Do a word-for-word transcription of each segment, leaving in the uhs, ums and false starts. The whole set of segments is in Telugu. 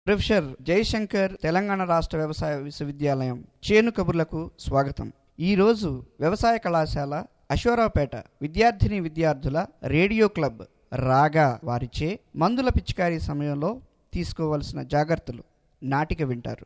ప్రొఫెసర్ జయశంకర్ తెలంగాణ రాష్ట్ర వ్యవసాయ విశ్వవిద్యాలయం చేను కబుర్లకు స్వాగతం. ఈరోజు వ్యవసాయ కళాశాల అశ్వారావుపేట విద్యార్థిని విద్యార్థుల రేడియో క్లబ్ రాగా వారిచే మందుల పిచికారీ సమయంలో తీసుకోవలసిన జాగ్రత్తలు నాటిక వింటారు.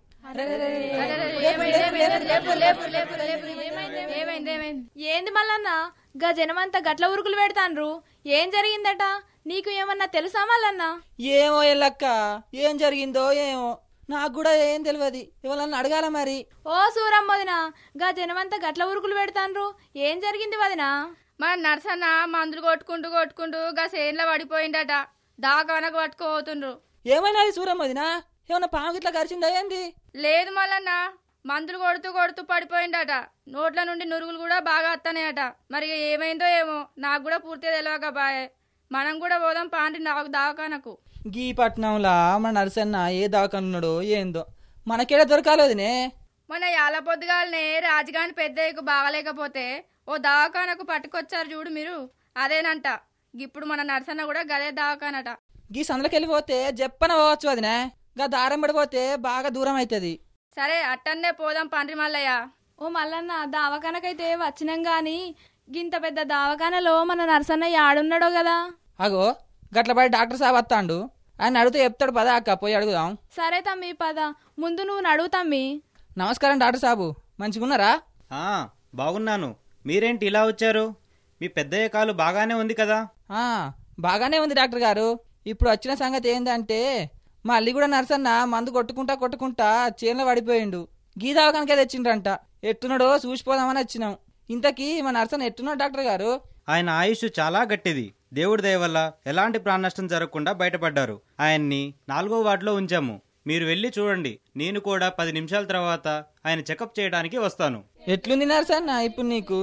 ఏంది మల్లన్న గా జనమంతా గట్ల ఉరుకులు పెడతాన్రు, ఏం జరిగిందట? నీకు ఏమన్నా తెలుసా మల్లన్న? ఏమో ఎల్లక్క, ఏం జరిగిందో ఏమో నాకు కూడా ఏం తెలియదు, ఎవరన్నా అడగాల మరి. ఓ సూరమ్మ వదిన, గా జనమంతా గట్ల ఉరుకులు పెడతాన్రు, ఏం జరిగింది వదినా? మన నర్సన్న మందులు కొట్టుకుంటూ కొట్టుకుంటూ గా సేన్లో పడిపోయిందట, దాకానకు పట్టుకోబోతుండ్రు. ఏమైనా సూరమ్మదినా, ఏమన్నా పాము గిట్లా కరిచిందా ఏంది? లేదు మల్లన్న, మందులు కొడుతూ కొడుతూ పడిపోయిందట, నోట్ల నుండి నురుగులు కూడా బాగా వస్తానేయట. మరి ఏమైందో ఏమో నాకు కూడా పూర్తిగా తెలియక బాయే. మనం కూడా పోదాం పాండి నాకు దాకానకు. గీ పట్నంలా మన నర్సన్న ఏ దాకన్నాడో ఏందో, మనకేడ దొరకాలేదునే. మన యాల పొద్దుగాలనే రాజగాని పెద్దయ్యకు బాగలేకపోతే ఓ దవాఖానకు పట్టుకొచ్చారు చూడు మీరు, అదేనంట. ఇప్పుడు మన నర్సన్న కూడా గదే దవాఖానట. గీ సందులకెళ్ళిపోతే జప్పన పోవచ్చు వదినే, గా దారం పడిపోతే బాగా దూరం అవుతుంది. సరే అట్టన్నే పోదాం పండ్రి మల్లయ్య. ఓ మల్లన్న, దావకానకైతే వచ్చినాం గాని గింత పెద్ద దావకానలో మన నర్సన్న యాడున్నాడో కదా. అగో గట్ల పడి డాక్టర్ సాబ్ వస్తాడు, ఆయన అడిగితే చెప్తాడు, పద అక్క పోయి అడుగుదాం. సరే తమ్మి పద, ముందు నువ్వు నడువు తమ్మి. నమస్కారం డాక్టర్ సాబు, మంచిగున్నారా? ఆ బాగున్నాను. మీరేంటి ఇలా వచ్చారు? మీ పెద్దయ్య కాలు బాగానే ఉంది కదా? ఆ బాగానే ఉంది డాక్టర్ గారు. ఇప్పుడు వచ్చిన సంగతి ఏంటంటే, మా అల్లి కూడా నర్సన్న మందు కొట్టుకుంటా కొట్టుకుంటా చేనులో పడిపోయిండు. గీదావకానికే తెచ్చిండ్రంట. ఎట్టున్నాడో చూసిపోదామని వచ్చినాం. ఇంతకీ మా నర్సన్న ఎట్టున్నాడు డాక్టర్ గారు? ఆయన ఆయుష్ చాలా గట్టిది. దేవుడి దయ వల్ల ఎలాంటి ప్రాణ నష్టం జరగకుండా బయటపడ్డారు. ఆయన్ని నాలుగో వార్డులో ఉంచాము. మీరు వెళ్ళి చూడండి. నేను కూడా పది నిమిషాల తర్వాత ఆయన చెకప్ చేయడానికి వస్తాను. ఎట్లుంది నర్సన్న ఇప్పుడు నీకు?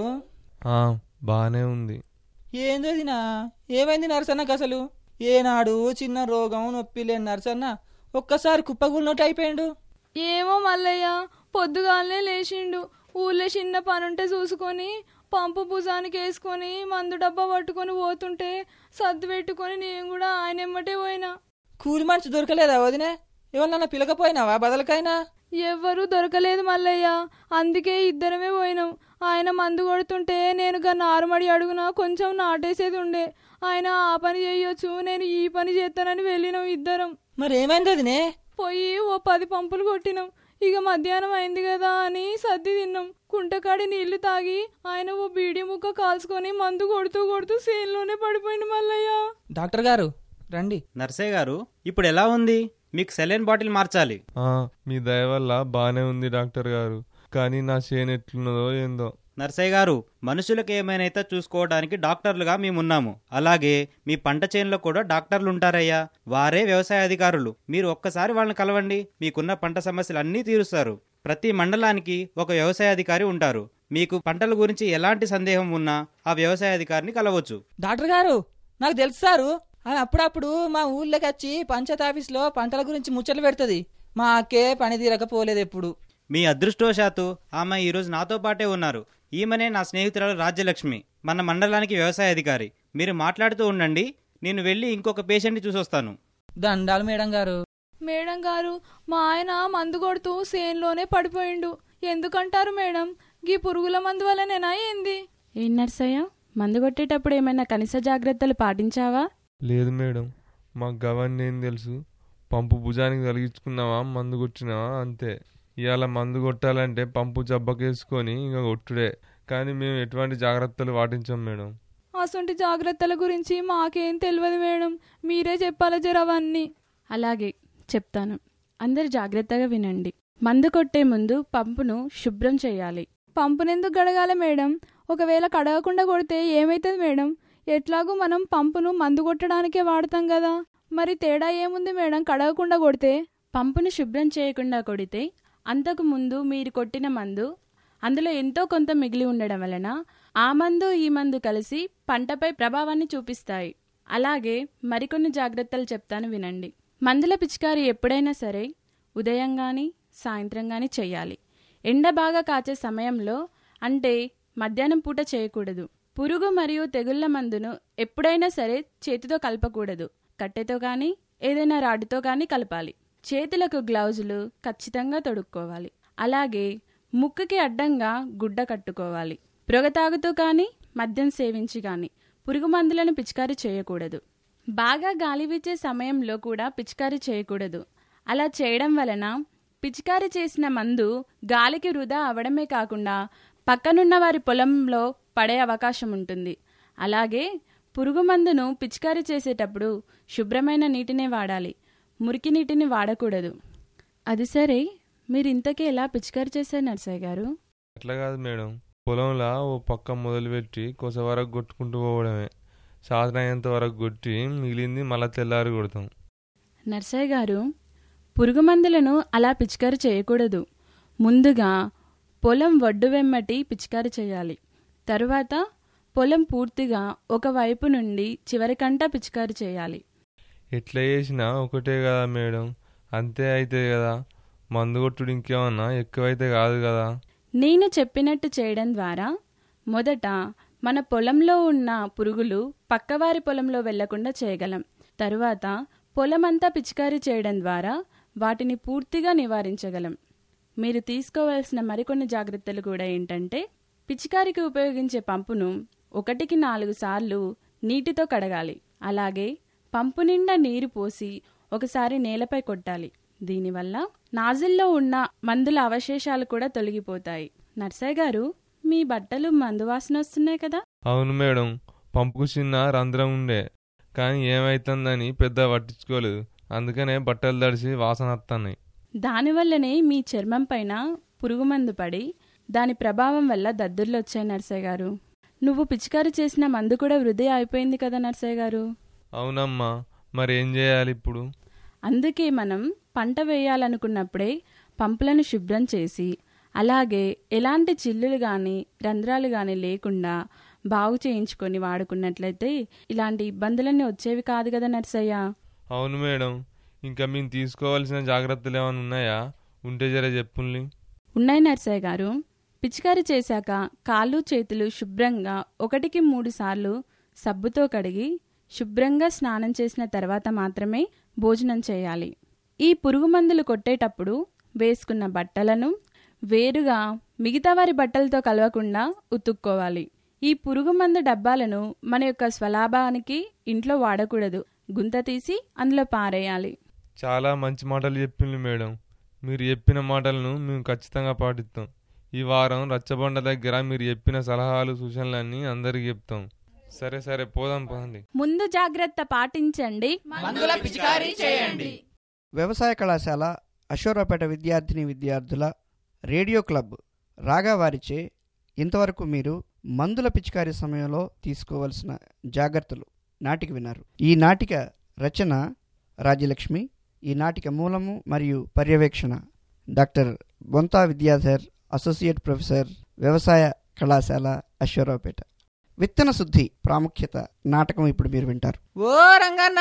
బానే ఉంది. ఏందోదినా, ఏమైంది నర్సన్నకు అసలు? ఏనాడు చిన్న రోగం నొప్పి లేని నర్సన్న ఒక్కసారి కుప్పగున్నట్టు అయిపోయిండు. ఏమో మల్లయ్య, పొద్దుగాలనే లేచిండు. ఊళ్ళో చిన్న పనుంటే చూసుకొని పంపు భుజానికి వేసుకొని మందు డబ్బా పట్టుకొని పోతుంటే సర్దు పెట్టుకొని నేను కూడా ఆయన ఎమ్మటే పోయినా. కూలి మనిషి దొరకలేదా వదినే? ఎవరన్నా పిలకపోయినావా బదలకైనా? ఎవ్వరూ దొరకలేదు మల్లయ్య, అందుకే ఇద్దరమే పోయినాం. ఆయన మందు కొడుతుంటే నేను గా నారుమడి అడుగున కొంచెం నాటేసేది ఉండే. ఆయన ఆ పని చేయొచ్చు, నేను ఈ పని చేస్తానని వెళ్ళినాం ఇద్దరం. మరి ఏమైంది వదినే? పోయి ఓ పది పంపులు కొట్టినాం. ఇక మధ్యాహ్నం అయింది కదా అని సర్ది తిన్నాం. కుంటకాడి నీళ్లు తాగి ఆయన ఓ బీడి ముక్క కాల్చుకొని మందు కొడుతూ కొడుతూ సేన్లోనే పడిపోయింది మల్లయ్య. డాక్టర్ గారు రండి. నర్సయ్య గారు, ఇప్పుడు ఎలా ఉంది? మీకు సెలైన్ బాటిల్ మార్చాలి. మీ దయ వల్ల బానే ఉంది డాక్టర్ గారు, కానీ నా చేను ఎట్లున్నదో ఏందో. నర్సయ్య గారు, మనుషులకు ఏమైనా చూసుకోవడానికి డాక్టర్లుగా మేమున్నాము. అలాగే మీ పంట చేనులో కూడా డాక్టర్లు ఉంటారయ్యా. వారే వ్యవసాయ అధికారులు. మీరు ఒక్కసారి వాళ్ళని కలవండి, మీకున్న పంట సమస్యలు అన్నీ తీరుస్తారు. ప్రతి మండలానికి ఒక వ్యవసాయ అధికారి ఉంటారు. మీకు పంటల గురించి ఎలాంటి సందేహం ఉన్నా ఆ వ్యవసాయ అధికారిని కలవచ్చు. డాక్టర్ గారు, నాకు తెలుసు సారు, ఆమె అప్పుడప్పుడు మా ఊళ్ళోకి వచ్చి పంచాయత్ ఆఫీస్లో పంటల గురించి ముచ్చట్లు పెడుతుంది. మా అక్కే పని తీరకపోలేదు ఎప్పుడు. మీ అదృష్టవశాత్తు ఆమె ఈరోజు నాతో పాటే ఉన్నారు. ఈమెనే నా స్నేహితురాలు రాజ్యలక్ష్మి, మన మండలానికి వ్యవసాయ అధికారి. మీరు మాట్లాడుతూ ఉండండి, నేను వెళ్ళి ఇంకొక పేషెంట్ని చూసొస్తాను. దండాలు మేడం గారు. మేడం గారు, మా ఆయన మందు కొడుతూ సేన్లోనే పడిపోయిండు. ఎందుకంటారు మేడం? గీ పురుగుల మందు వల్లనేనా ఏంది? ఏం నర్సయ్య, మందు కొట్టేటప్పుడు ఏమైనా కనీస జాగ్రత్తలు పాటించావా? లేదు మేడం, మాకు గవన్నీ ఏం తెలుసు. పంపు భుజానికి తగిలించుకున్నావా, మందు కొట్టినావా అంతే. ఇవాళ మందు కొట్టాలంటే పంపు జబ్బకేసుకొని ఇక కొట్టుడే, కానీ మేము ఎటువంటి జాగ్రత్తలు పాటించాం మేడం. అసొంటి జాగ్రత్తల గురించి మాకేం తెలియదు మేడం, మీరే చెప్పాలి జరవన్నీ. అలాగే చెప్తాను, అందరు జాగ్రత్తగా వినండి. మందు కొట్టే ముందు పంపును శుభ్రం చేయాలి. పంపునెందుకు గడగాలి మేడం? ఒకవేళ కడగకుండా కొడితే ఏమైతుంది మేడం? ఎట్లాగూ మనం పంపును మందు కొట్టడానికే వాడతాం కదా, మరి తేడా ఏముంది మేడం కడగకుండా కొడితే? పంపును శుభ్రం చేయకుండా కొడితే అంతకు ముందు మీరు కొట్టిన మందు అందులో ఎంతో కొంత మిగిలి ఉండడం వలన ఆ మందు ఈ మందు కలిసి పంటపై ప్రభావాన్ని చూపిస్తాయి. అలాగే మరికొన్ని జాగ్రత్తలు చెప్తాను వినండి. మందుల పిచికారీ ఎప్పుడైనా సరే ఉదయం గాని సాయంత్రం గాని చెయ్యాలి. ఎండ బాగా కాచే సమయంలో అంటే మధ్యాహ్నం పూట చేయకూడదు. పురుగు మరియు తెగుళ్ల మందును ఎప్పుడైనా సరే చేతితో కలపకూడదు. కట్టెతో గాని ఏదైనా రాడ్డుతో గాని కలపాలి. చేతులకు గ్లౌజులు ఖచ్చితంగా తొడుక్కోవాలి. అలాగే ముక్కుకి అడ్డంగా గుడ్డ కట్టుకోవాలి. పొగ తాగుతూ కానీ మద్యం సేవించి కానీ పురుగు మందులను పిచికారీ చేయకూడదు. బాగా గాలి వీచే సమయంలో కూడా పిచికారీ చేయకూడదు. అలా చేయడం వలన పిచికారీ చేసిన మందు గాలికి వృధా అవడమే కాకుండా పక్కనున్న వారి పొలంలో పడే అవకాశం ఉంటుంది. అలాగే పురుగు మందును పిచికారీ చేసేటప్పుడు శుభ్రమైన నీటినే వాడాలి, మురికి నీటిని వాడకూడదు. అది సరే, మీరు ఇంతకీ ఎలా పిచికారీ చేశారు నర్సయ్య గారు? అట్లా కాదు మేడం, పొలంలో ఓ పక్క మొదలుపెట్టి కొస వరకు కొట్టుకుంటూ పోవడమే. సాధన అయ్యేంత వరకు కొట్టి మిగిలింది మళ్ళా తెల్లారి కొడతాం. నర్సయ్య గారు, పురుగు మందులను అలా పిచికారీ చేయకూడదు. ముందుగా పొలం ఒడ్డు వెమ్మటి పిచికారీ చేయాలి. తరువాత పొలం పూర్తిగా ఒకవైపు నుండి చివరికంటా పిచికారీ చేయాలి. ఎట్లా చేసినా ఒకటే కదా మేడం, అంతే అయితే కదా. మందు కొట్టుడు ఇంకేమన్నా ఎక్కువైతే కాదు కదా. నేను చెప్పినట్టు చేయడం ద్వారా మొదట మన పొలంలో ఉన్న పురుగులు పక్కవారి పొలంలో వెళ్లకుండా చేయగలం. తరువాత పొలమంతా పిచికారీ చేయడం ద్వారా వాటిని పూర్తిగా నివారించగలం. మీరు తీసుకోవాల్సిన మరికొన్ని జాగ్రత్తలు కూడా ఏంటంటే, పిచికారికి ఉపయోగించే పంపును ఒకటికి నాలుగు సార్లు నీటితో కడగాలి. అలాగే పంపు నిండా నీరు పోసి ఒకసారి నేలపై కొట్టాలి. దీనివల్ల నాజిల్లో ఉన్న మందుల అవశేషాలు కూడా తొలగిపోతాయి. నర్సయ్య గారు, మీ బట్టలు మందు వాసన వస్తున్నాయి కదా? అవును మేడం, పంపుకు చిన్న రంధ్రం ఉండే, కానీ ఏమైతుందని పెద్ద పట్టించుకోలేదు. అందుకనే బట్టలు తడిసి వాసన వస్తున్నాయి. దానివల్లనే మీ చర్మం పైన పురుగు మందు పడి దాని ప్రభావం వల్ల దద్దుర్లు వచ్చాయి నర్సయ్య గారు. నువ్వు పిచికారీ చేసిన మందు కూడా వృధా అయిపోయింది కదా నర్సయ్య గారు? అవునమ్మా, మరి ఏం చేయాలి ఇప్పుడు? అందుకే మనం పంట వేయాలనుకున్నప్పుడే పంపులను శుభ్రం చేసి, అలాగే ఎలాంటి చిల్లులు కానీ రంధ్రాలు కానీ లేకుండా బాగు చేయించుకొని వాడుకున్నట్లయితే ఇలాంటి ఇబ్బందులన్నీ వచ్చేవి కాదు కదా నర్సయ్య? అవును మేడం, ఇంకా మేము తీసుకోవాల్సిన జాగ్రత్తలు ఏమైనా ఉన్నాయా? ఉంటే జర చెప్పుల్ని. ఉన్నాయి నర్సయ్య గారు. పిచికారీ చేశాక కాళ్ళు చేతులు శుభ్రంగా ఒకటికి మూడు సార్లు సబ్బుతో కడిగి శుభ్రంగా స్నానం చేసిన తర్వాత మాత్రమే భోజనం చేయాలి. ఈ పురుగు మందులు కొట్టేటప్పుడు వేసుకున్న బట్టలను వేరుగా మిగతా వారి బట్టలతో కలవకుండా ఉతుక్కోవాలి. ఈ పురుగు మందు డబ్బాలను మన యొక్క స్వలాభానికి ఇంట్లో వాడకూడదు. గుంత తీసి అందులో పారేయాలి. చాలా మంచి మాటలు చెప్పింది మేడం. మీరు చెప్పిన మాటలను మేము ఖచ్చితంగా పాటిస్తాం. ఈ వారం రచ్చబండ దగ్గర మీరు చెప్పిన సలహాలు సూచనలన్నీ అందరికి చెప్తాం. సరే సరే, పోదాం పోండి. ముందు జాగ్రత్త పాటించండి, మందుల పిచికారీ చేయండి. వ్యవసాయ కళాశాల అశోరాపేట విద్యార్థిని విద్యార్థుల రేడియో క్లబ్ రాగా వారిచే ఇంతవరకు మీరు మందుల పిచికారీ సమయంలో తీసుకోవలసిన జాగ్రత్తలు నాటిక విన్నారు. ఈ నాటిక రచన రాజ్యలక్ష్మి. ఈ నాటిక మూలము మరియు పర్యవేక్షణ doctor Bonta Vidyadhar, associate professor, వ్యవసాయ కళాశాల అశ్వరావుపేట. విత్తన శుద్ధి ప్రాముఖ్యత నాటకం ఇప్పుడు మీరు వింటారు. ఓ రంగన్న,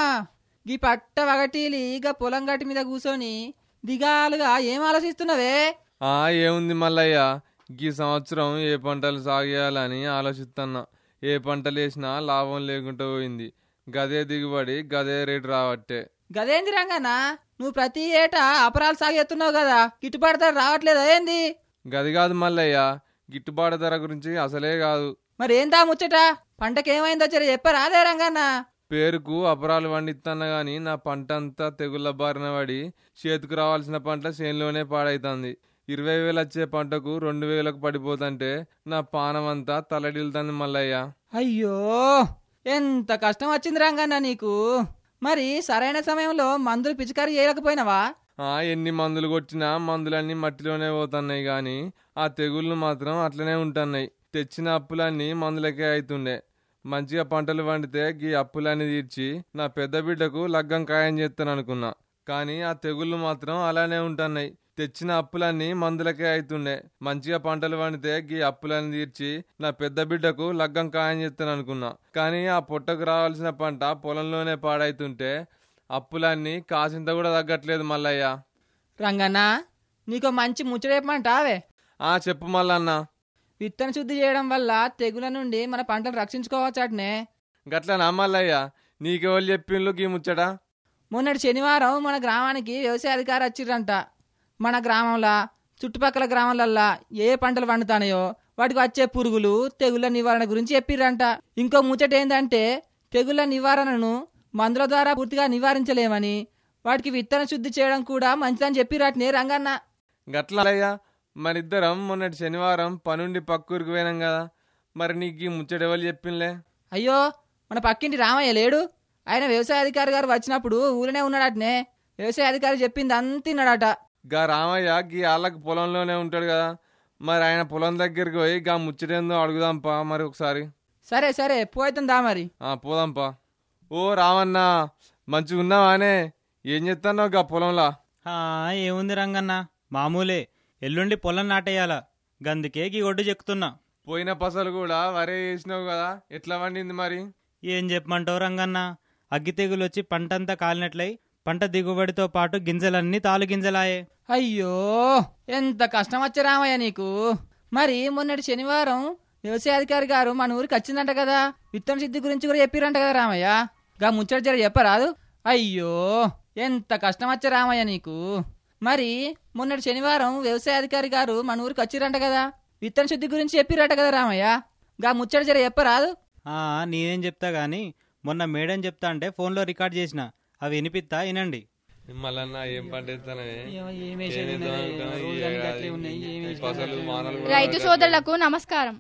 గీ పట్ట వగటీలి ఇక పొలం గట్టి మీద కూర్చొని దిగాలుగా ఏం ఆలోచిస్తున్నావే? ఆ ఏముంది మల్లయ్య, ఈ సంవత్సరం ఏ పంటలు సాగేయాలని ఆలోచిస్తున్నా. ఏ పంటలు వేసినా లాభం లేకుండా పోయింది. గదే దిగుబడి, గదే రేటు రావట్టే. గదేంది రంగన్న, నువ్వు ప్రతి ఏటా అపరాలు సాగేస్తున్నావు కదా, గిట్టుబాటు ధర రావట్లేదా ఏంది? గది కాదు మల్లయ్య, గిట్టుబాటు ధర గురించి అసలే కాదు. మరి ఏందా ముచ్చట? పంటకేమైందో సరే చెప్పరాదే రంగన్న. పేరుకు అపరాలు పండిస్తున్నా గాని నా పంట అంతా తెగుళ్ళ బారిన పడి చేతికి రావాల్సిన పంట చేనులోనే పాడైతుంది. ఇరవై వేలు వచ్చే పంటకు రెండు వేలకు పడిపోతుంటే నా పానం అంతా తలడిల్తుంది మల్లయ్య. అయ్యో, ఎంత కష్టం వచ్చింది రంగన్న నీకు. మరి సరైన సమయంలో మందులు పిచికారీ చేయలేకపోయినావా? ఆ ఎన్ని మందులు కొట్టినా మందులన్నీ మట్టిలోనే పోతున్నాయి గాని ఆ తెగుళ్ళు మాత్రం అట్లనే ఉంటున్నాయి. తెచ్చిన అప్పులన్నీ మందులకే అవుతుండే. మంచిగా పంటలు పండితే గీ అప్పులన్నీ తీర్చి నా పెద్ద బిడ్డకు లగ్గం ఖాయం చేస్తాను అనుకున్నా. కానీ ఆ తెగుళ్ళు మాత్రం అలానే ఉంటున్నాయి. తెచ్చిన అప్పులన్నీ మందులకే అవుతుండే. మంచిగా పంటలు పండితే గీ అప్పులన్నీ తీర్చి నా పెద్ద బిడ్డకు లగ్గం ఖాయం చేస్తాను అనుకున్నా. కానీ ఆ పొట్టకు రావాల్సిన పంట పొలంలోనే పాడైతుంటే అప్పులన్నీ కాసింత కూడా తగ్గట్లేదు మల్లయ్య. రంగన్న, నీకో మంచి ముచ్చటేపమంటావే? ఆ చెప్పు మల్లన్న. విత్తన శుద్ధి చేయడం వల్ల తెగుల నుండి మన పంటలు రక్షించుకోవచ్చటనే. గట్లనా మల్లయ్య? నీకెవరు చెప్పిండ్లు గీ ముచ్చట? మొన్నటి శనివారం మన గ్రామానికి వ్యవసాయ అధికారి వచ్చిర్రంట. మన గ్రామంలో చుట్టుపక్కల గ్రామాలల్లా ఏ పంటలు పండుతాయో వాటికి వచ్చే పురుగులు తెగుళ్ళ నివారణ గురించి చెప్పిర్రంట. ఇంకో ముచ్చట ఏంటంటే తెగుళ్ళ నివారణను మందుల ద్వారా పూర్తిగా నివారించలేమని, వాటికి విత్తన శుద్ధి చేయడం కూడా మంచిదని చెప్పిరట్నే రంగన్న. గట్లయ్యా, మరిద్దరం మొన్నటి శనివారం పనుండి పక్కూరికి పోయినాం కదా, మరి నీకు ఈ ముచ్చటెవరు చెప్పింలే? అయ్యో, మన పక్కింటి రామయ్య లేడు? ఆయన వ్యవసాయ అధికారి గారు వచ్చినప్పుడు ఊరినే ఉన్నాడటనే. వ్యవసాయ అధికారి చెప్పింది అంతిన్నాడట. గా రామయ్య గీ వాళ్ళకి పొలంలోనే ఉంటాడు కదా, మరి ఆయన పొలం దగ్గరికి పోయి గా ముచ్చటేందో అడుగుదాంపా మరి ఒకసారి. సరే సరే పోతుందా మరి. పోదాంపా. ఓ రామన్న, మంచిగా ఉన్నావానే? ఏం చెప్తాన్నావు గా పొలంలా? ఏముంది రంగన్న, మామూలే. ఎల్లుండి పొలం నాటేయాల, గందుకే గీ ఒడ్డు చెక్కుతున్నా. పోయిన పసలు కూడా వరే వేసినావు కదా, ఎట్లా వండింది మరి? ఏం చెప్పమంటావు రంగన్న, అగ్గి తెగులు వచ్చి పంటంతా కాలినట్లయి పంట దిగుబడితో పాటు గింజలన్నీ తాలు గింజలాయే. అయ్యో, ఎంత కష్టం వచ్చే రామయ్య నీకు. మరి మొన్నటి శనివారం వ్యవసాయ అధికారి గారు మన ఊరికి వచ్చిందంట కదా, విత్తన శుద్ధి గురించి కూడా చెప్పిరంట కదా రామయ్య. గా ముచ్చట జర చెప్పరాదు? అయ్యో, ఎంత కష్టం వచ్చే రామయ్య నీకు. మరి మొన్నటి శనివారం వ్యవసాయ అధికారి గారు మన ఊరికి వచ్చిరంట కదా, విత్తన శుద్ధి గురించి చెప్పిరట కదా రామయ్య. గా ముచ్చట జర చెప్పరాదు? నేనేం చెప్తా గాని, మొన్న మేడం చెప్తా అంటే ఫోన్లో రికార్డ్ చేసిన, అవి వినిపిస్తా వినండి. రైతు సోదరులకు నమస్కారం.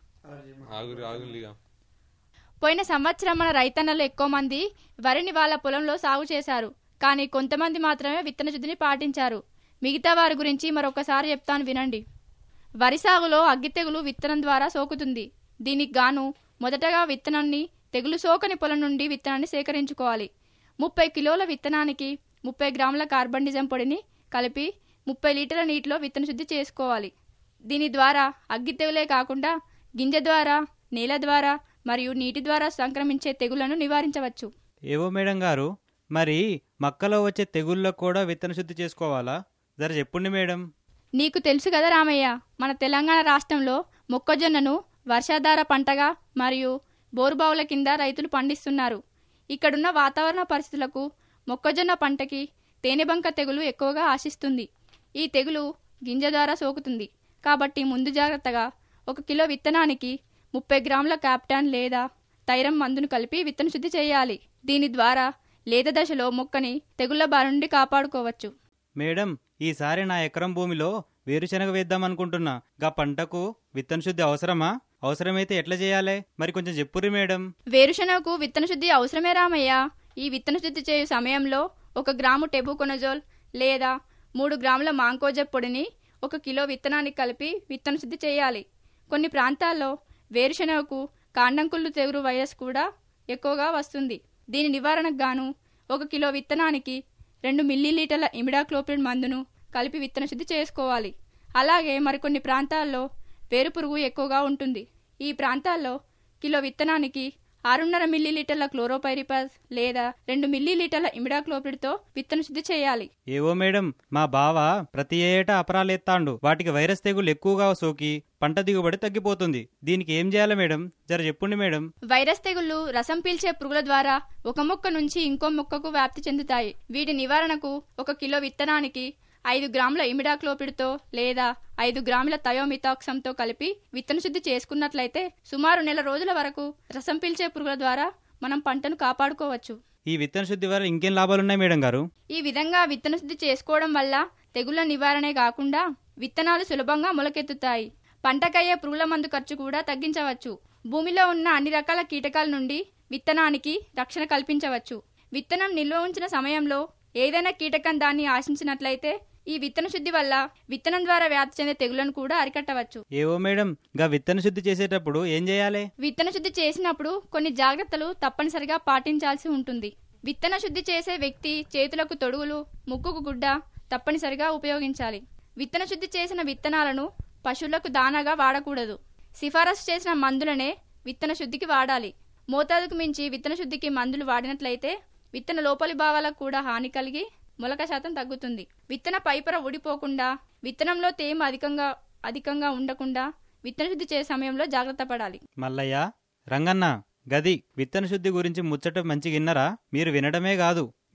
పోయిన సంవత్సరం మన రైతన్నలు ఎక్కువ మంది వరిని వాళ్ళ పొలంలో సాగు చేశారు, కానీ కొంతమంది మాత్రమే విత్తన శుద్ధిని పాటించారు. మిగతా వారి గురించి మరొకసారి చెప్తాను వినండి. వరి సాగులో అగ్గి తెగులు విత్తనం ద్వారా సోకుతుంది. దీనికి గాను మొదటగా విత్తనాన్ని తెగులు సోకని పొలం నుండి విత్తనాన్ని సేకరించుకోవాలి. ముప్పై కిలోల విత్తనానికి ముప్పై గ్రాముల కార్బన్డిజం పొడిని కలిపి ముప్పై లీటర్ల నీటిలో విత్తన శుద్ధి చేసుకోవాలి. దీని ద్వారా అగ్గి తెగులే కాకుండా గింజ ద్వారా, నేల ద్వారా మరియు నీటి ద్వారా సంక్రమించే తెగుళ్లను నివారించవచ్చు. ఏవో మేడం గారు, మరి మక్కలో వచ్చే తెగుళ్ళలో కూడా విత్తన శుద్ధి చేసుకోవాలా? జర చెప్పండి మేడం. నీకు తెలుసు కదా రామయ్య, మన తెలంగాణ రాష్ట్రంలో మొక్కజొన్నను వర్షాధార పంటగా మరియు బోరుబావుల కింద రైతులు పండిస్తున్నారు. ఇక్కడున్న వాతావరణ పరిస్థితులకు మొక్కజొన్న పంటకి తేనెబంక తెగులు ఎక్కువగా ఆశిస్తుంది. ఈ తెగులు గింజ ద్వారా సోకుతుంది. కాబట్టి ముందు జాగ్రత్తగా ఒక కిలో విత్తనానికి ముప్పై గ్రాముల క్యాప్టాన్ లేదా తైరం మందును కలిపి విత్తన శుద్ధి చేయాలి. దీని ద్వారా లేత దశలో మొక్కని తెగుళ్ల బారి నుండి కాపాడుకోవచ్చు. మేడం, ఈసారి నా ఎకరం భూమిలో వేరుశనగ వేద్దామనుకుంటున్నా. గా పంటకు విత్తన శుద్ధి అవసరమా? అవసరమైతే ఎట్లా చేయాలి? మరి కొంచెం చెప్పుర్రి మేడం. వేరుశనగకు విత్తన శుద్ధి అవసరమే రామయ్య. ఈ విత్తన శుద్ధి చేయు సమయంలో ఒక గ్రాము టెబుకొనజోల్ లేదా మూడు గ్రాముల మాంకోజెబ్ పొడిని ఒక కిలో విత్తనానికి కలిపి విత్తన శుద్ధి చేయాలి. కొన్ని ప్రాంతాల్లో వేరుశనగకు కాండంకుళ్ళు తెగులు వైరస్ కూడా ఎక్కువగా వస్తుంది. దీని నివారణకు గాను ఒక కిలో విత్తనానికి రెండు మిల్లీలీటర్ల ఇమిడాక్లోపిడ్ మందును కలిపి విత్తన శుద్ధి చేసుకోవాలి. అలాగే మరికొన్ని ప్రాంతాల్లో వేరుపురుగు ఎక్కువగా ఉంటుంది. ఈ ప్రాంతాల్లో కిలో విత్తనానికి ఆరున్నర మిల్లీలీటర్ల క్లోరోపైరిపాస్ లేదా రెండు మిల్లీలీటర్ల ఇమిడాక్లోపిడ్తో విత్తన శుద్ధి చేయాలి. ఏవో మేడం, మా బావ ప్రతి ఏటా అపరాలెత్తాండు. వాటికి వైరస్ తెగులు ఎక్కువగా సోకి పంట దిగుబడి తగ్గిపోతుంది. దీనికి ఏం చేయాలి మేడం? జర చెప్పండి మేడం. వైరస్ తెగుళ్లు రసం పీల్చే పురుగుల ద్వారా ఒక మొక్క నుంచి ఇంకో మొక్కకు వ్యాప్తి చెందుతాయి. వీటి నివారణకు ఒక కిలో విత్తనానికి ఐదు గ్రాముల ఇమిడాక్లోపిడ్తో లేదా ఐదు గ్రాముల థయోమిథాక్సంతో కలిపి విత్తన శుద్ధి చేసుకున్నట్లయితే సుమారు నెల రోజుల వరకు రసం పీల్చే పురుగుల ద్వారా మనం పంటను కాపాడుకోవచ్చు. ఈ విత్తన శుద్ధి వల్ల ఇంకేం లాభాలున్నాయి మేడం గారు? ఈ విధంగా విత్తన శుద్ధి చేసుకోవడం వల్ల తెగుళ్ల నివారణే కాకుండా విత్తనాలు సులభంగా మొలకెత్తుతాయి. పంటకయ్యే పురుగుల మందు ఖర్చు కూడా తగ్గించవచ్చు. భూమిలో ఉన్న అన్ని రకాల కీటకాల నుండి విత్తనానికి రక్షణ కల్పించవచ్చు. విత్తనం నిల్వ ఉంచిన సమయంలో ఏదైనా కీటకం దాన్ని ఆశించినట్లయితే ఈ విత్తన శుద్ధి వల్ల విత్తనం ద్వారా వ్యాప్తి చెందే తెగుళ్లను కూడా అరికట్టవచ్చు. ఏవో మేడం, గా విత్తన శుద్ధి చేసేటప్పుడు ఏం చేయాలి? విత్తన శుద్ధి చేసినప్పుడు కొన్ని జాగ్రత్తలు తప్పనిసరిగా పాటించాల్సి ఉంటుంది. విత్తన శుద్ధి చేసే వ్యక్తి చేతులకు తొడుగులు, ముక్కుకు గుడ్డ తప్పనిసరిగా ఉపయోగించాలి. విత్తన శుద్ధి చేసిన విత్తనాలను పశువులకు దానాగా వాడకూడదు. సిఫారసు చేసిన మందులనే విత్తన శుద్ధికి వాడాలి. మోతాదుకు మించి విత్తన శుద్ధికి మందులు వాడినట్లయితే విత్తన లోపలి భాగాలకు కూడా హాని కలిగి మొలక శాతం తగ్గుతుంది. విత్తన పైపర ఊడిపోకుండా, విత్తనంలో తేమ అధికంగా అధికంగా ఉండకుండా విత్తన శుద్ధి చేసే సమయంలో జాగ్రత్త పడాలి. మల్లయ్య, రంగన్న, గది విత్తన శుద్ధి గురించి ముచ్చట మంచిగా విన్నరా? మీరు వినడమే కాదు,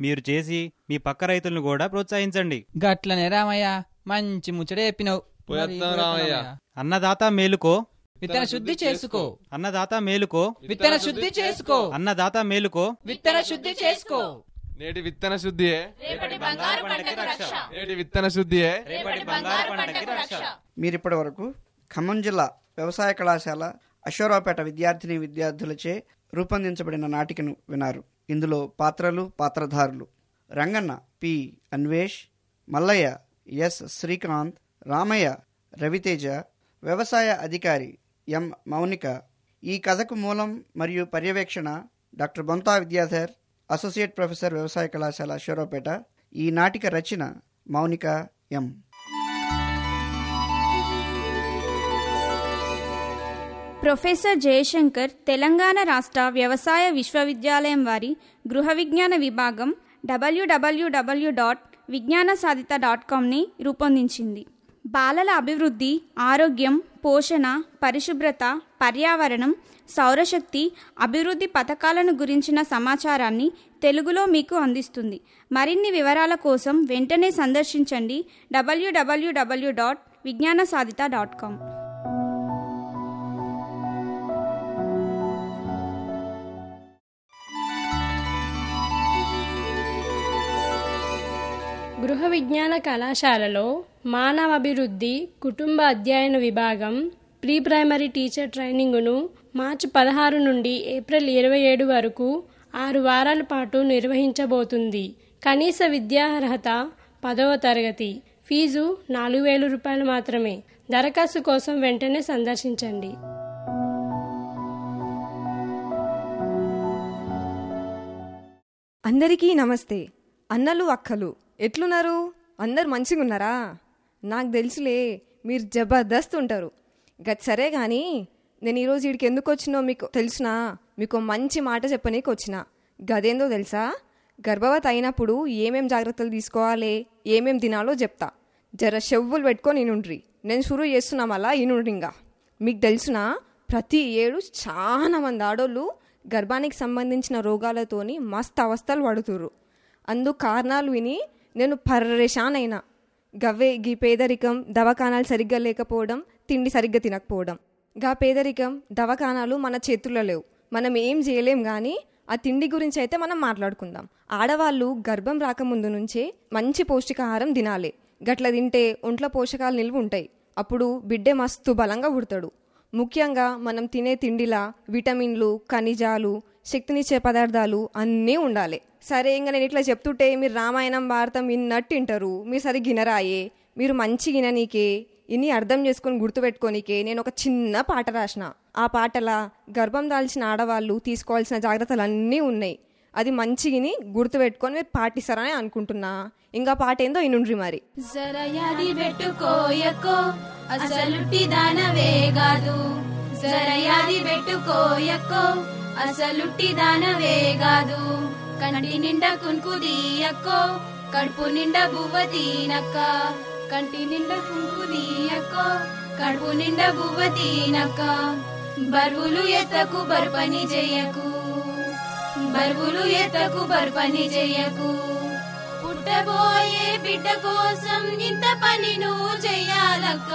మీరు చేసి మీ పక్క రైతులను కూడా ప్రోత్సహించండి. గట్లనే రామయ్య, మంచి ముచ్చడే చెప్పినావు. పోయేద్దాం రామయ్య. అన్నదాత మేలుకో, విత్తన శుద్ధి చేసుకో. అన్నదాత మేలుకో, విత్తన శుద్ధి చేసుకో. అన్నదాత మేలుకో, విత్తన శుద్ధి చేసుకో. నేటి విత్తన శుద్ధియే రేపటి బంగారు పంటకి రక్ష. నేటి విత్తన శుద్ధియే రేపటి బంగారు పంటకి రక్ష. మీరిప్పటి వరకు ఖమ్మం జిల్లా వ్యవసాయ కళాశాల అశ్వరావుపేట విద్యార్థిని విద్యార్థులచే రూపొందించబడిన నాటికను వినారు. ఇందులో పాత్రలు, పాత్రధారులు: రంగన్న పి అన్వేష్, మల్లయ్య ఎస్ శ్రీకాంత్, రామయ్య రవితేజ, వ్యవసాయ అధికారి ఎం మౌనిక. ఈ కథకు మూలం మరియు పర్యవేక్షణ doctor Bonta Vidyadhar, associate professor, వ్యవసాయ కళాశాల అశ్వరావుపేట. ఈ నాటిక రచన మౌనిక ఎం. ప్రొఫెసర్ జయశంకర్ తెలంగాణ రాష్ట్ర వ్యవసాయ విశ్వవిద్యాలయం వారి గృహ విజ్ఞాన విభాగం డబ్ల్యూడబ్ల్యూడబ్ల్యూ డాట్ విజ్ఞాన సాధిత డాట్ కామ్ని రూపొందించింది. బాలల అభివృద్ధి, ఆరోగ్యం, పోషణ, పరిశుభ్రత, పర్యావరణం, సౌరశక్తి, అభివృద్ధి పథకాలను గురించిన సమాచారాన్ని తెలుగులో మీకు అందిస్తుంది. మరిన్ని వివరాల కోసం వెంటనే సందర్శించండి డబ్ల్యూడబ్ల్యూడబ్ల్యూ డాట్ విజ్ఞాన సాధిత డాట్ కామ్. గృహ విజ్ఞాన కళాశాలలో మానవాభివృద్ధి కుటుంబ అధ్యయన విభాగం ప్రీ ప్రైమరీ టీచర్ ట్రైనింగును మార్చి పదహారు నుండి ఏప్రిల్ ఇరవై ఏడు వరకు ఆరు వారాల పాటు నిర్వహించబోతుంది. కనీస విద్యా అర్హత పదవ తరగతి. ఫీజు నాలుగు వేల రూపాయలు మాత్రమే. దరఖాస్తు కోసం వెంటనే సందర్శించండి. అందరికీ నమస్తే. అన్నలు, అక్కలు ఎట్లున్నారు? అందరు మంచిగా ఉన్నారా? నాకు తెలుసులే, మీరు జబర్దస్త్ ఉంటారు. గది సరే కానీ నేను ఈరోజు వీడికి ఎందుకు వచ్చినో మీకు తెలుసునా? మీకు మంచి మాట చెప్పనీకి వచ్చిన. గదేందో తెలుసా? గర్భవతి అయినప్పుడు ఏమేం జాగ్రత్తలు తీసుకోవాలి, ఏమేం తినాలో చెప్తా. జర చెవులు పెట్టుకొని ఈనుండ్రి. నేను షురూ చేస్తున్నా, మళ్ళా ఈనుండ్రింగా. మీకు తెలుసునా, ప్రతి ఏడు చాలా మంది ఆడోళ్ళు గర్భానికి సంబంధించిన రోగాలతోని మస్తు అవస్థలు పడుతుర్రు. అందుకు కారణాలు విని నేను పర్రేషాన్ అయినా. గవ్వే గీ పేదరికం, దవాఖానాలు సరిగ్గా లేకపోవడం, తిండి సరిగ్గా తినకపోవడం. గా పేదరికం, దవాఖానాలు మన చేతుల్లో లేవు, మనం ఏం చేయలేం. కానీ ఆ తిండి గురించి అయితే మనం మాట్లాడుకుందాం. ఆడవాళ్ళు గర్భం రాకముందు నుంచే మంచి పౌష్టికాహారం తినాలి. గట్ల తింటే ఒంట్లో పోషకాలు నిల్వ ఉంటాయి. అప్పుడు బిడ్డే మస్తు బలంగా పుడతాడు. ముఖ్యంగా మనం తినే తిండిలా విటమిన్లు, ఖనిజాలు, శక్తినిచ్చే పదార్థాలు అన్నీ ఉండాలి. సరే, ఇంకా నేను ఇట్లా చెప్తుంటే మీరు రామాయణం, భారతం విన్నట్టు తింటారు. మీరు సరిగ్గా గినరాయే. మీరు మంచి గిననీకే, ఇన్ని అర్థం చేసుకొని గుర్తుపెట్టుకోనికే నేను ఒక చిన్న పాట రాసిన. ఆ పాటలా గర్భం దాల్చిన ఆడవాళ్ళు తీసుకోవాల్సిన జాగ్రత్తలు అన్నీ ఉన్నాయి. అది మంచిగిని గుర్తుపెట్టుకొని మీరు పాటిస్తారని అనుకుంటున్నా. ఇంకా పాట ఏందో ఇనుండ్రి మరి. జరయాది పెట్టుకోయకో అసలుట్టి దానవే గాదు, జరయాది పెట్టుకోయకో అసలుట్టి దానవే గాదు. కంటి నిండా కున్కుదీయక్కో, కడుపు నిండా బువ్వ తీనక్క. కంటి నిండా కున్కుదీయక్కో, కడుపు నిండా బువ్వ తీనక్క. బరువులు ఎత్తకు బరుపని చెయ్యకు, బరువులు ఎత్తకు బరుపని చెయ్యకు. పుట్టబోయే బిడ్డ కోసం ఇంత పని నువ్వు చెయ్యాలక్క.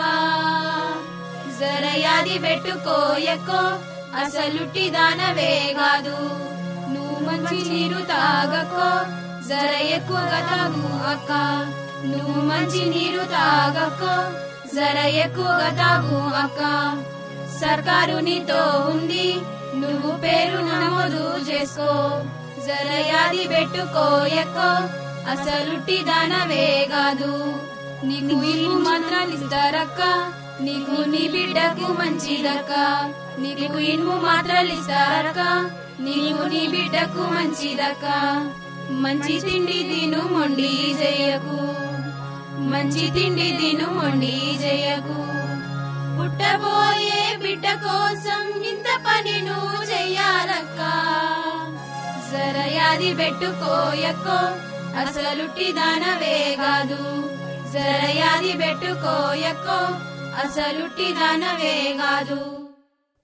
జరయాది పెట్టుకోయక్కో అసలుట్టి దానవే గాదు. నువ్వు మంచి నీరు తాగకో, జర ఎక్కువగా తాగు అక్క. నువ్వు మంచి నీరు తాగకో, జర ఎక్కువగా తాగు అక్క. సర్కారు నీతో ఉంది, నువ్వు పేరు నమోదు చేసుకో. జరయాది పెట్టుకోయక్కో అసలుట్టి దానవే గాదు. నీకు ఇల్లు మాత్రాలు ఇస్తారక్క, నీకు నీ బిడ్డకు మంచిదక్క. నీకు ఇన్ము మాత్రాలు ఇస్తారక్క, నీకు నీ బిడ్డకు మంచిదక్క. మంచి తిండి తిను, మొండి చెయ్యకు. మంచి తిండి తిను, మొండి చెయ్యకు. పుట్టబోయే బిడ్డ కోసం ఇంత పని నువ్వు చెయ్యాలక్క. జరయాది పెట్టుకోయక్కో అసలుట్టి దానవే గాదు. జరయాది పెట్టుకోయక్కో అసలుట్టి దానవే గాదు.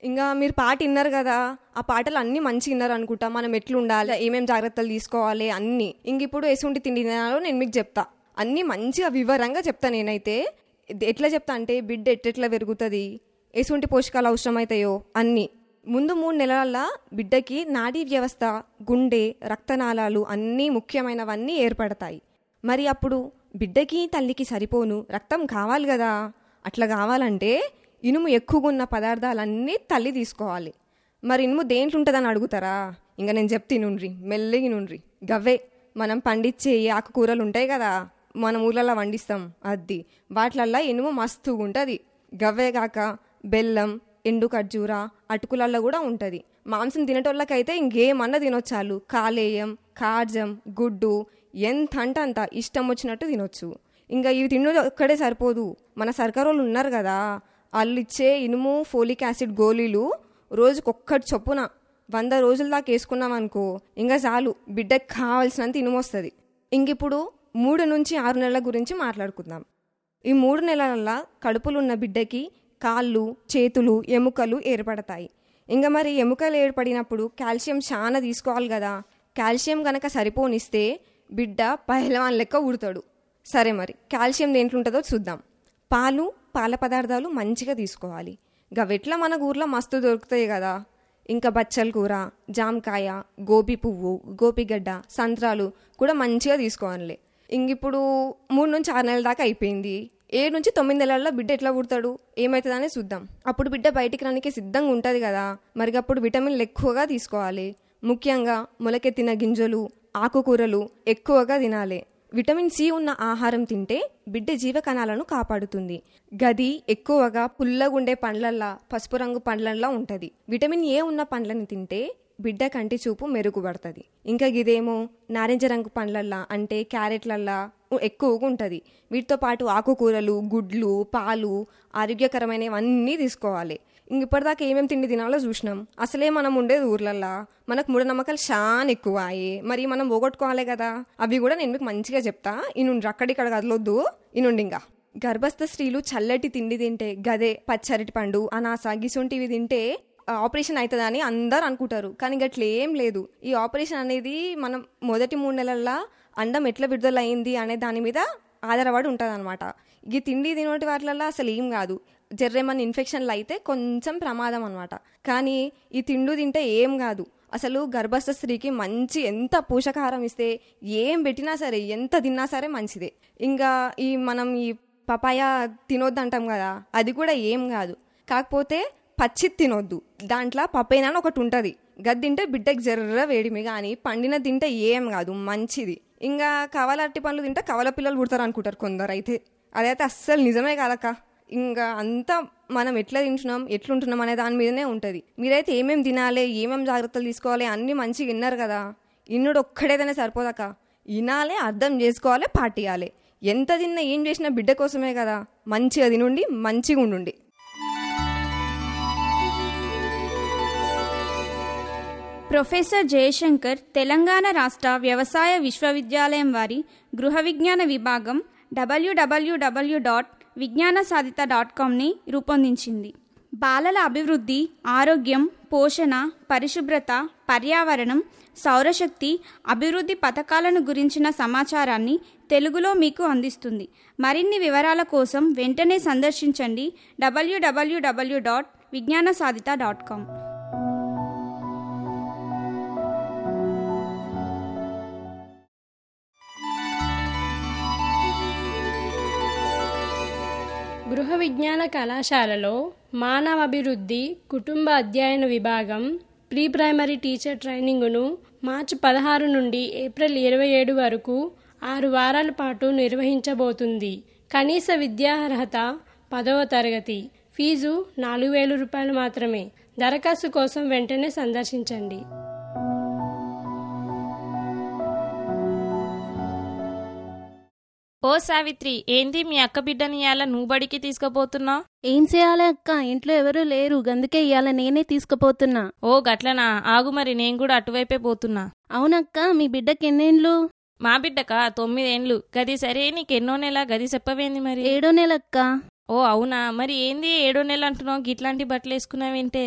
ఇంకా మీరు పాట విన్నారు కదా, ఆ పాటలు అన్నీ మంచిగా విన్నారు అనుకుంటా. మనం ఎట్లా ఉండాలి, ఏమేమి జాగ్రత్తలు తీసుకోవాలి అన్నీ. ఇంక ఇప్పుడు ఎసుంటి తిండి తినాలో నేను మీకు చెప్తా, అన్నీ మంచిగా వివరంగా చెప్తా. నేనైతే ఎట్లా చెప్తా అంటే బిడ్డ ఎట్టెట్లా పెరుగుతుంది, ఎసుంటి పోషకాలు అవసరమవుతాయో అన్నీ. ముందు మూడు నెలల బిడ్డకి నాడీ వ్యవస్థ, గుండె, రక్తనాళాలు అన్నీ ముఖ్యమైనవన్నీ ఏర్పడతాయి. మరి అప్పుడు బిడ్డకి తల్లికి సరిపోను రక్తం కావాలి కదా. అట్లా కావాలంటే ఇనుము ఎక్కువగా ఉన్న పదార్థాలన్నీ తల్లి తీసుకోవాలి. మరి ఇనుము దేంట్లో ఉంటుందని అడుగుతారా? ఇంకా నేను చెప్తే నుండ్రి, మెల్లగి నుండ్రి. గవ్వే మనం పండించే ఆకుకూరలు ఉంటాయి కదా, మన ఊర్లలో వండిస్తాం, అది వాటిలల్లో ఇనుము మస్తుగా ఉంటుంది. గవ్వే కాక బెల్లం, ఎండు ఖర్జూర, అటుకులల్లో కూడా ఉంటుంది. మాంసం తినేటోళ్ళకైతే ఇంకేమన్నా తినొచ్చాలు. కాలేయం, కాజం, గుడ్డు ఎంత అంటే అంత ఇష్టం వచ్చినట్టు తినొచ్చు. ఇంకా ఇవి తిన్నది ఒక్కడే సరిపోదు. మన సర్కారు వాళ్ళు ఉన్నారు కదా, వాళ్ళు ఇచ్చే ఇనుము ఫోలిక్ యాసిడ్ గోళీలు రోజుకొక్కటి చొప్పున వంద రోజుల దాకా వేసుకున్నాం అనుకో, ఇంకా చాలు బిడ్డకి కావాల్సినంత ఇనుము వస్తుంది. ఇంక ఇప్పుడు మూడు నుంచి ఆరు నెలల గురించి మాట్లాడుకుందాం. ఈ మూడు నెలల కడుపులున్న బిడ్డకి కాళ్ళు, చేతులు, ఎముకలు ఏర్పడతాయి. ఇంకా మరి ఎముకలు ఏర్పడినప్పుడు కాల్షియం చాలా తీసుకోవాలి కదా. కాల్షియం గనక సరిపోనిస్తే బిడ్డ పహలవాన్ లెక్క ఉడతాడు. సరే, మరి కాల్షియం దేంట్లో ఉంటుందో చూద్దాం. పాలు, పాల పదార్థాలు మంచిగా తీసుకోవాలి. గవెట్లా మన ఊర్లో మస్తు దొరుకుతాయి కదా. ఇంకా బచ్చల కూర, జామకాయ, గోపి పువ్వు, గోపిగడ్డ, సంత్రాలు కూడా మంచిగా తీసుకోవాలి. ఇంక ఇప్పుడు మూడు నుంచి ఆరు నెలల దాకా అయిపోయింది. ఏడు నుంచి తొమ్మిది నెలల్లో బిడ్డ ఎట్లా పుడతాడు, ఏమవుతుందనే చూద్దాం. అప్పుడు బిడ్డ బయటికి రానికి సిద్ధంగా ఉంటుంది కదా. మరి అప్పుడు విటమిన్లు ఎక్కువగా తీసుకోవాలి. ముఖ్యంగా మొలకెత్తిన గింజలు, ఆకుకూరలు ఎక్కువగా తినాలి. విటమిన్ సి ఉన్న ఆహారం తింటే బిడ్డ జీవకణాలను కాపాడుతుంది. గది ఎక్కువగా పుల్లగుండే పండ్లల్లా, పసుపు రంగు పండ్లల్లా ఉంటుంది. విటమిన్ ఏ ఉన్న పండ్లని తింటే బిడ్డ కంటి చూపు మెరుగుపడుతుంది. ఇంకా గిదేమో నారింజ రంగు పండ్లల్లా అంటే క్యారెట్లల్లా ఎక్కువగా ఉంటుంది. వీటితో పాటు ఆకుకూరలు, గుడ్లు, పాలు ఆరోగ్యకరమైనవన్నీ తీసుకోవాలి. ఇంక ఇప్పటిదాకా ఏమేమి తిండి తినాలో చూసినాం. అసలే మనం ఉండేది ఊర్లల్లా, మనకు మూఢనమ్మకాలు చాలా ఎక్కువ అయ్యి, మరి మనం పోగొట్టుకోవాలి కదా. అవి కూడా నేను మీకు మంచిగా చెప్తా. ఇనుండి అక్కడిక్కడ కదలొద్దు, ఇనుండి. ఇంకా గర్భస్థ స్త్రీలు చల్లటి తిండి తింటే, గదే పచ్చరటి పండు, అనాస, గిసొంటివి తింటే ఆపరేషన్ అవుతుందా అని అందరు అనుకుంటారు. కానీ గట్ల ఏం లేదు. ఈ ఆపరేషన్ అనేది మనం మొదటి మూడు నెలల్లో అండం ఎట్లా విడుదలైంది అనే దాని మీద ఆధారపడి ఉంటుంది అనమాట. ఈ తిండి తినటి వాటిలలో అసలు ఏం కాదు. జర్రేమన్న ఇన్ఫెక్షన్లు అయితే కొంచెం ప్రమాదం అనమాట. కానీ ఈ తిండి తింటే ఏం కాదు. అసలు గర్భస్థ స్త్రీకి మంచి ఎంత పోషకాహారం ఇస్తే ఏం పెట్టినా సరే, ఎంత తిన్నా సరే మంచిదే. ఇంకా ఈ మనం ఈ పపాయ తినొద్దు అంటాం కదా, అది కూడా ఏం కాదు. కాకపోతే పచ్చి తినొద్దు. దాంట్లో పపైనా ఒకటి ఉంటుంది, గది తింటే బిడ్డకి జర్ర వేడిమి. కానీ పండిన తింటే ఏం కాదు, మంచిది. ఇంకా కవల అట్టి పండ్లు తింటే కవల పిల్లలు పుడతారు అనుకుంటారు కొందరు అయితే. అదైతే అస్సలు నిజమే కాదక్క. ఇంకా అంతా మనం ఎట్లా తింటున్నాం, ఎట్లుంటున్నాం అనే దాని మీదనే ఉంటుంది. మీరైతే ఏమేమి తినాలి, ఏమేమి జాగ్రత్తలు తీసుకోవాలి అన్నీ మంచిగా విన్నారు కదా. ఇన్నుడు ఒక్కడేదైనా సరిపోదాక, వినాలి, అర్థం చేసుకోవాలి, పాటియాలి. ఎంత తిన్నా ఏం చేసినా బిడ్డ కోసమే కదా. మంచిగా తినుండి, మంచిగా ఉండుండి. ప్రొఫెసర్ జయశంకర్ తెలంగాణ రాష్ట్ర వ్యవసాయ విశ్వవిద్యాలయం వారి గృహ విజ్ఞాన విభాగం డబ్ల్యూడబ్ల్యూడబ్ల్యూ డాట్ విజ్ఞాన సాధిత డాట్ కామ్ని రూపొందించింది. బాలల అభివృద్ధి, ఆరోగ్యం, పోషణ, పరిశుభ్రత, పర్యావరణం, సౌరశక్తి, అభివృద్ధి పథకాలను గురించిన సమాచారాన్ని తెలుగులో మీకు అందిస్తుంది. మరిన్ని వివరాల కోసం వెంటనే సందర్శించండి డబ్ల్యూడబ్ల్యూడబ్ల్యూ డాట్ విజ్ఞాన సాధిత డాట్ కామ్. గృహ విజ్ఞాన కళాశాలలో మానవాభివృద్ధి కుటుంబ అధ్యయన విభాగం ప్రీ ప్రైమరీ టీచర్ ట్రైనింగును మార్చి పదహారు నుండి ఏప్రిల్ ఇరవై ఏడు వరకు ఆరు వారాల పాటు నిర్వహించబోతుంది. కనీస విద్యార్హత పదవ తరగతి. ఫీజు నాలుగు వేల రూపాయలు మాత్రమే. దరఖాస్తు కోసం వెంటనే సందర్శించండి. ఓ సావిత్రి, ఏంది మీ అక్క బిడ్డని ఇయాల నువ్వు బడికి తీసుకుపోతున్నా? ఏం చేయాలి అక్క, ఇంట్లో ఎవరు లేరు, గందుకే ఇయాల నేనే తీసుకుపోతున్నా. ఓ గట్లనా, ఆగు మరి నేను కూడా అటువైపే పోతున్నా. అవునక్క, మీ బిడ్డకి ఎన్నేండ్లు? మా బిడ్డకా తొమ్మిదేండ్లు. గది సరే, నీకెన్నో నెల గది చెప్పవేంది మరి? ఏడో నెలక్క. ఓ అవునా, మరి ఏంది ఏడో నెల అంటున్నావు, గిట్లాంటి బట్టలు వేసుకున్నావేంటే?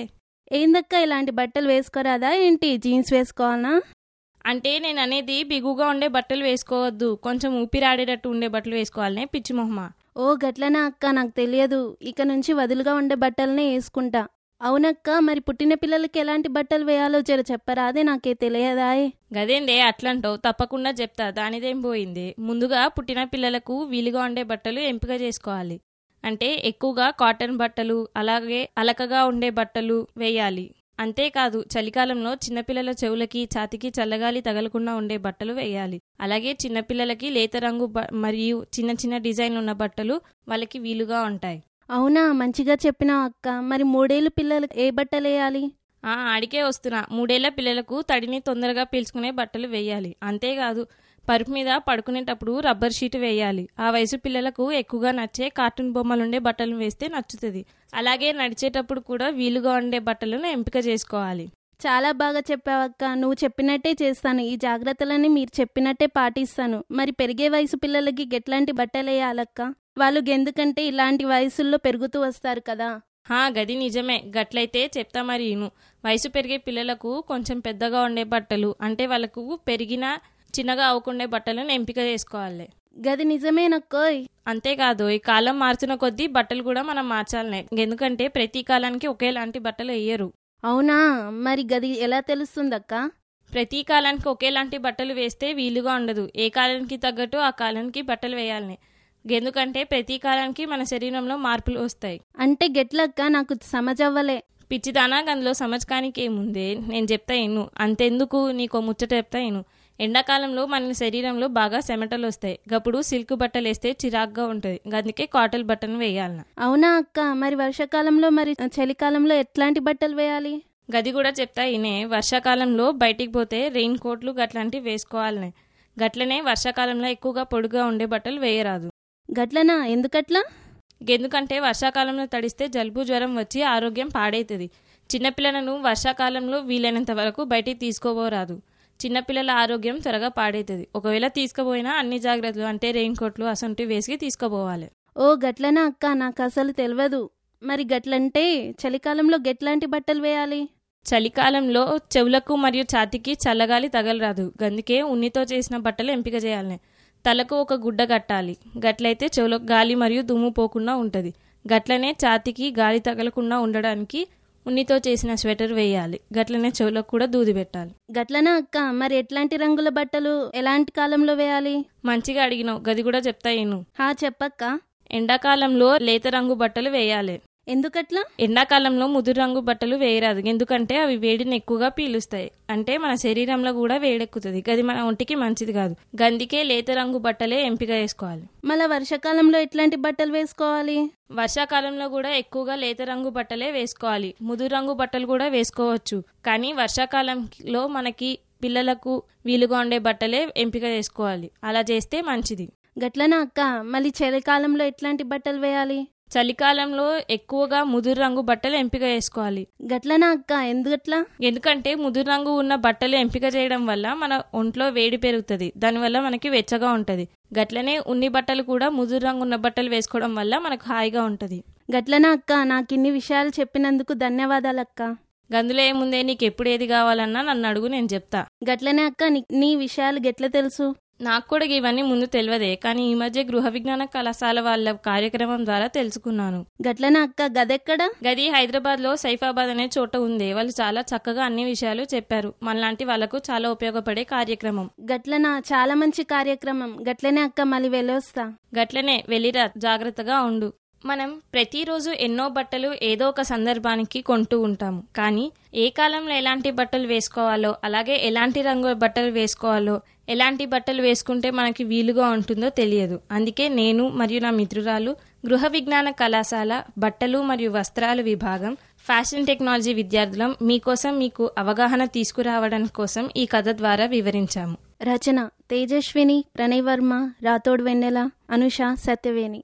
ఏందక్క ఇలాంటి బట్టలు వేసుకోరాదా ఏంటి? జీన్స్ వేసుకోవాలనా? అంటే నేను అనేది బిగుగా ఉండే బట్టలు వేసుకోవద్దు, కొంచెం ఊపిరాడేటట్టు ఉండే బట్టలు వేసుకోవాలనే పిచ్చి మొహమా. ఓ గట్లనా అక్క, నాకు తెలియదు. ఇక నుంచి వదులుగా ఉండే బట్టలనే వేసుకుంటా. అవునక్క, మరి పుట్టిన పిల్లలకి ఎలాంటి బట్టలు వేయాలో జర చెప్పరా, అదే నాకే తెలియదాయే. గదేందే అట్లంటావు, తప్పకుండా చెప్తా, దానిదేం పోయింది. ముందుగా పుట్టిన పిల్లలకు వీలుగా ఉండే బట్టలు ఎంపిక చేసుకోవాలి. అంటే ఎక్కువగా కాటన్ బట్టలు, అలాగే అలకగా ఉండే బట్టలు వేయాలి. అంతేకాదు చలికాలంలో చిన్నపిల్లల చెవులకి ఛాతికి చల్లగాలి తగలకుండా ఉండే బట్టలు వేయాలి. అలాగే చిన్నపిల్లలకి లేత రంగు మరియు చిన్న చిన్న డిజైన్లు ఉన్న బట్టలు వాళ్ళకి వీలుగా ఉంటాయి. అవునా, మంచిగా చెప్పినావు అక్క. మరి మూడేళ్ళు పిల్లలకు ఏ బట్టలు వేయాలి? ఆ ఆడికే వస్తున్నా. మూడేళ్ల పిల్లలకు తడిని తొందరగా పీల్చుకునే బట్టలు వేయాలి. అంతేకాదు పరుపు మీద పడుకునేటప్పుడు రబ్బర్ షీట్ వేయాలి. ఆ వయసు పిల్లలకు ఎక్కువగా నచ్చే కార్టూన్ బొమ్మలుండే బట్టలు వేస్తే నచ్చుతుంది. అలాగే నడిచేటప్పుడు కూడా వీలుగా ఉండే బట్టలను ఎంపిక చేసుకోవాలి. చాలా బాగా చెప్పావక్క, నువ్వు చెప్పినట్టే చేస్తాను. ఈ జాగ్రత్తలని మీరు చెప్పినట్టే పాటిస్తాను. మరి పెరిగే వయసు పిల్లలకి ఎట్లాంటి బట్టలు వేయాలక్క? వాళ్ళు ఎందుకంటే ఇలాంటి వయసుల్లో పెరుగుతూ వస్తారు కదా. హా గది నిజమే. గట్లయితే చెప్తా మరి ఇను. వయసు పెరిగే పిల్లలకు కొంచెం పెద్దగా ఉండే బట్టలు, అంటే వాళ్ళకు పెరిగిన చిన్నగా అవ్వకుండే బట్టలను ఎంపిక చేసుకోవాలి. గది నిజమేనక్కోయ్. అంతేకాదు ఈ కాలం మారుతున్న కొద్దీ బట్టలు కూడా మనం మార్చాలనే, ఎందుకంటే ప్రతి కాలానికి ఒకేలాంటి బట్టలు వేయరు. అవునా, మరి గది ఎలా తెలుస్తుందక్క? ప్రతి కాలానికి ఒకేలాంటి బట్టలు వేస్తే వీలుగా ఉండదు. ఏ కాలానికి తగ్గట్టు ఆ కాలానికి బట్టలు వేయాలనే, ఎందుకంటే ప్రతి కాలానికి మన శరీరంలో మార్పులు వస్తాయి. అంటే గెట్లక్క, నాకు సమజవ్వలే. పిచ్చిదానా, అందులో సమజకానికి ఏముందే, నేను చెప్తా ఇను. అంతెందుకు, నీకో ముచ్చట చెప్తా ఇను. ఎండాకాలంలో మన శరీరంలో బాగా చెమటలు వస్తాయి. గప్పుడు సిల్క్ బట్టలు వేస్తే చిరాగ్గా ఉంటుంది, అందుకే కాటన్ బట్టలు వేయాలన్న. అవునా అక్క, మరి వర్షాకాలంలో మరి చలికాలంలో ఎట్లాంటి బట్టలు వేయాలి? గది కూడా చెప్తా ఇనే. వర్షాకాలంలో బయటికి పోతే రెయిన్ కోట్లు గట్లాంటివి వేసుకోవాలనే. గట్లనే వర్షాకాలంలో ఎక్కువగా పొడుగా ఉండే బట్టలు వేయరాదు. గట్లనా, ఎందుకట్లా? ఎందుకంటే వర్షాకాలంలో తడిస్తే జలుబు జ్వరం వచ్చి ఆరోగ్యం పాడైతుంది. చిన్నపిల్లలను వర్షాకాలంలో వీలైనంత వరకు బయటికి తీసుకోబోరాదు. చిన్నపిల్లల ఆరోగ్యం త్వరగా పాడైతుంది. ఒకవేళ తీసుకుపోయినా అన్ని జాగ్రత్తలు, అంటే రెయిన్ కోట్లు అసంటివి వేసి తీసుకుపోవాలి. ఓ గట్లనా అక్క, నాకు అసలు తెలియదు. మరి గట్లంటే చలికాలంలో గెట్లాంటి బట్టలు వేయాలి? చలికాలంలో చెవులకు మరియు ఛాతీకి చల్లగాలి తగలరాదు, అందుకే ఉన్నితో చేసిన బట్టలు ఎంపిక చేయాలి. తలకు ఒక గుడ్డ కట్టాలి, గట్లయితే చెవులకు గాలి మరియు దుమ్ము పోకుండా ఉంటుంది. గట్లనే ఛాతీకి గాలి తగలకుండా ఉండడానికి ఉన్నితో చేసిన స్వెటర్ వేయాలి. గట్లనే చెవులకు కూడా దూది పెట్టాలి. గట్లనా అక్క, మరి ఎట్లాంటి రంగుల బట్టలు ఎలాంటి కాలంలో వేయాలి? మంచిగా అడిగినావు, గది కూడా చెప్తా ఇను. హా చెప్పక్క. ఎండాకాలంలో లేత రంగు బట్టలు వేయాలి. ఎందుకట్లా? ఎండాకాలంలో ముదురు రంగు బట్టలు వేయరాదు, ఎందుకంటే అవి వేడిని ఎక్కువగా పీలుస్తాయి. అంటే మన శరీరంలో కూడా వేడెక్కుతుంది, గది మన ఒంటికి మంచిది కాదు. గందికే లేత రంగు బట్టలే ఎంపిక చేసుకోవాలి. మళ్ళా వర్షాకాలంలో ఎట్లాంటి బట్టలు వేసుకోవాలి? వర్షాకాలంలో కూడా ఎక్కువగా లేత రంగు బట్టలే వేసుకోవాలి. ముదురు రంగు బట్టలు కూడా వేసుకోవచ్చు, కానీ వర్షాకాలంలో మనకి పిల్లలకు వీలుగా ఉండే బట్టలే ఎంపిక చేసుకోవాలి. అలా చేస్తే మంచిది. గట్లనా అక్క, మళ్ళీ చలికాలంలో ఎట్లాంటి బట్టలు వేయాలి? చలికాలంలో ఎక్కువగా ముదురు రంగు బట్టలు ఎంపిక చేసుకోవాలి. గట్లనా అక్క, ఎందుకట్లా? ఎందుకంటే ముదురు రంగు ఉన్న బట్టలు ఎంపిక చేయడం వల్ల మన ఒంట్లో వేడి పెరుగుతుంది, దానివల్ల మనకి వెచ్చగా ఉంటది. గట్లనే ఉన్ని బట్టలు కూడా ముదురు రంగు ఉన్న బట్టలు వేసుకోవడం వల్ల మనకు హాయిగా ఉంటది. గట్లనా అక్క, నాకు ఇన్ని విషయాలు చెప్పినందుకు ధన్యవాదాలక్క. గందులో ఏముందే, నీకు ఎప్పుడు ఏది కావాలన్నా నన్ను అడుగు, నేను చెప్తా. గట్లనే అక్క, నీ విషయాలు గెట్ల తెలుసు? నాకు కూడా ఇవన్నీ ముందు తెలియదే, కానీ ఈ మధ్య గృహ విజ్ఞాన కళాశాల వాళ్ళ కార్యక్రమం ద్వారా తెలుసుకున్నాను. గట్లనా అక్క, గదెక్కడ? గది హైదరాబాద్ లో సైఫాబాద్ అనే చోట ఉంది. వాళ్ళు చాలా చక్కగా అన్ని విషయాలు చెప్పారు. మనలాంటి వాళ్ళకు చాలా ఉపయోగపడే కార్యక్రమం. గట్లనా, చాలా మంచి కార్యక్రమం. గట్లనే అక్క, మళ్ళీ వెళ్ళొస్తా. గట్లనే వెళ్ళిరా, జాగ్రత్తగా ఉండు. మనం ప్రతిరోజు ఎన్నో బట్టలు ఏదో ఒక సందర్భానికి కొంటూ ఉంటాము, కానీ ఏ కాలంలో ఎలాంటి బట్టలు వేసుకోవాలో, అలాగే ఎలాంటి రంగు బట్టలు వేసుకోవాలో, ఎలాంటి బట్టలు వేసుకుంటే మనకి వీలుగా ఉంటుందో తెలియదు. అందుకే నేను మరియు నా మిత్రురాలు గృహ విజ్ఞాన కళాశాల బట్టలు మరియు వస్త్రాలు విభాగం ఫ్యాషన్ టెక్నాలజీ విద్యార్థులం మీకోసం మీకు అవగాహన తీసుకురావడం కోసం ఈ కథ ద్వారా వివరించాము. రచన తేజస్విని, ప్రణయ్ వర్మ, రాథోడ్ వెన్నెల, అనుష, సత్యవేణి.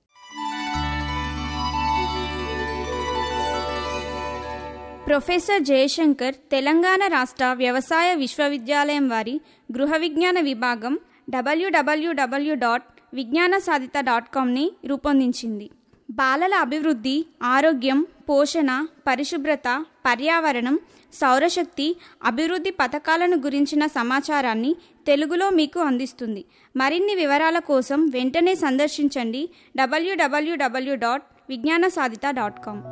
ప్రొఫెసర్ జయశంకర్ తెలంగాణ రాష్ట్ర వ్యవసాయ విశ్వవిద్యాలయం వారి గృహ విజ్ఞాన విభాగం డబ్ల్యూడబ్ల్యూడబ్ల్యూ డాట్ విజ్ఞాన సాధిత డాట్ కామ్ని రూపొందించింది. బాలల అభివృద్ధి, ఆరోగ్యం, పోషణ, పరిశుభ్రత, పర్యావరణం, సౌరశక్తి, అభివృద్ధి పథకాలను గురించిన సమాచారాన్ని తెలుగులో మీకు అందిస్తుంది. మరిన్ని వివరాల కోసం వెంటనే సందర్శించండి డబ్ల్యూడబ్ల్యూడబ్ల్యూ డాట్ విజ్ఞాన సాధిత డాట్ కామ్.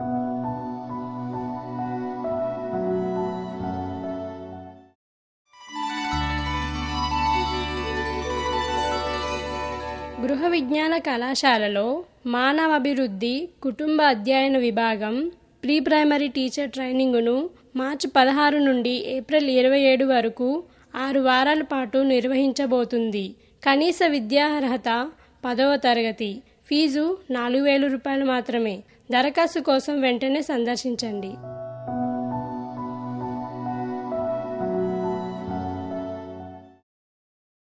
గృహ విజ్ఞాన కళాశాలలో మానవాభివృద్ధి కుటుంబ అధ్యయన విభాగం ప్రీ ప్రైమరీ టీచర్ ట్రైనింగును మార్చి పదహారు నుండి ఏప్రిల్ ఇరవై ఏడు వరకు ఆరు వారాల పాటు నిర్వహించబోతుంది. కనీస విద్యా అర్హత పదవ తరగతి. ఫీజు నాలుగు వేల రూపాయలు మాత్రమే. దరఖాస్తు కోసం వెంటనే సందర్శించండి.